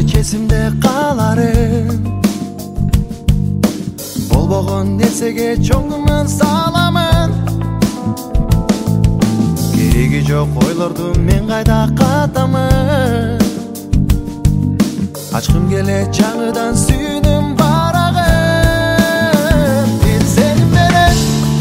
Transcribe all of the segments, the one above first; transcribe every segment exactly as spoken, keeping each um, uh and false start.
эч эсимде каларым. Болбогон нерсеге чоң күмөн саламын. Кереги жок ойлорду мен кайда катамын. Ачкым келе жаңыдан сүйүнүм барагын. Мен сени менен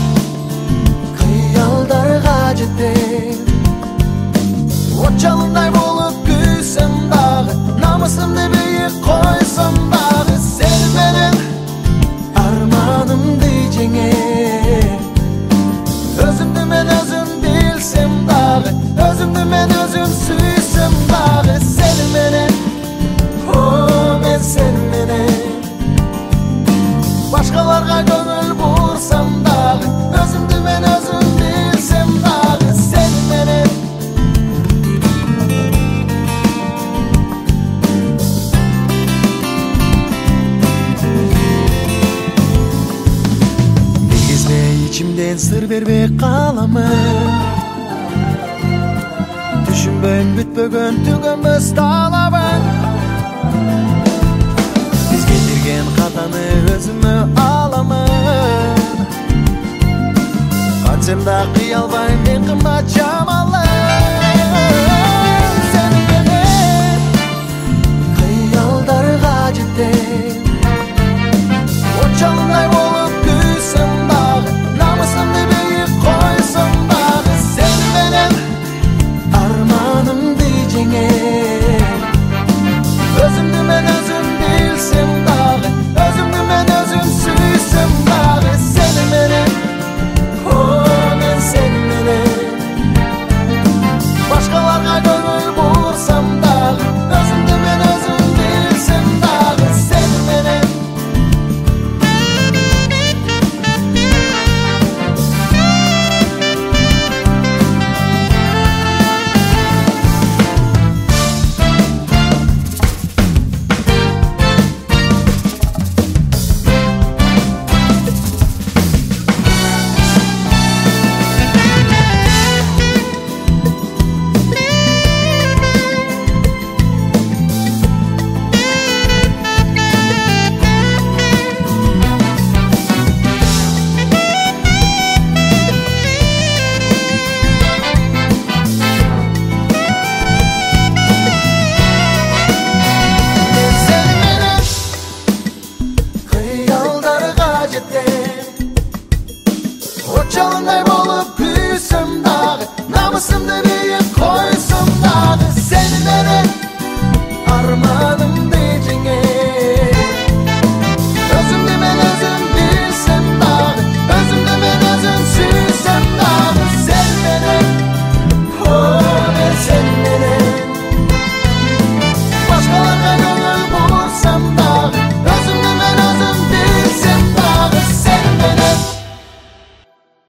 кыялдарга жетем. От жалындай болуп күйсөм дагы, намысымды бийик койсом дагы, сени менен арманымды жеңем. Өзүмдү мен өзүм билсем дагы, өзүмдү мен өзүм сүйсөм дагы, сени менен, о мен сени менен. Башкаларга көңүл бурсам дагы, өзүмдү мен өзүм билсем дагы, сени менен. İçimden sır berбей kalamın. Düşünböйм бүтпөгөн түгөнбөс талабын. Биз кетирген катаны өзүмө аламын. Кантсем да кыя албайм мен кымбат жамал.